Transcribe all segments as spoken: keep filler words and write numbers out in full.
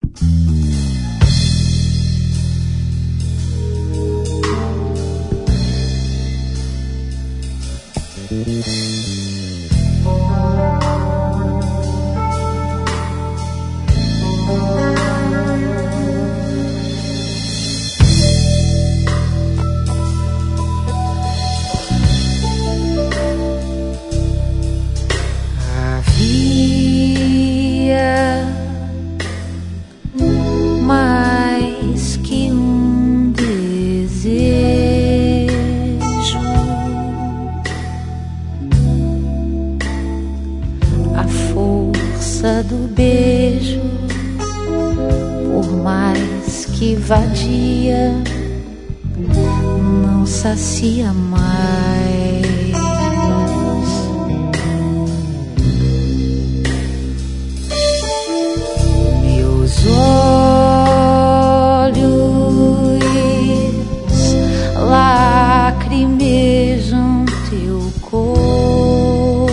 Mais que um desejo, a força do beijo, por mais que vadia, não sacia mais. Meus olhos lacrimejam teu corpo,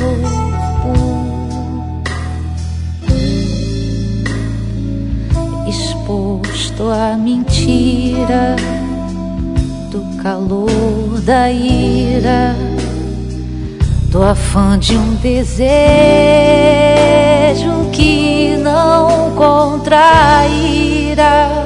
exposto à mentira do calor da ira, do afã de um desejo que não contraíra.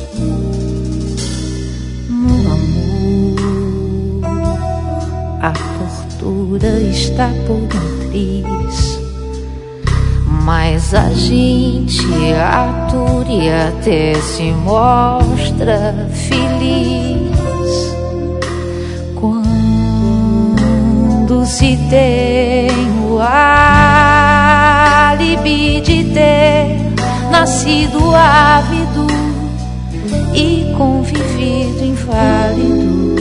No amor, a tortura está por um triz, mas a gente atura e até se mostra feliz quando se tem o álibi de ter nascido ávido e convivido inválido,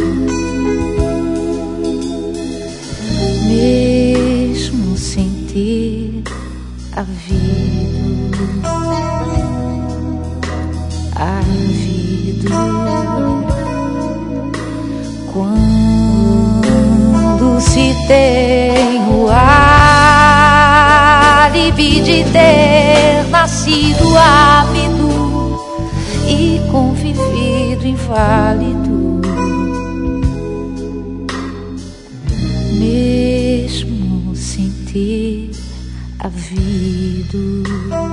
mesmo sem ter havido, havido. Quando se tem o álibi de ter nascido ávido e convivido inválido, mesmo sem ter havido.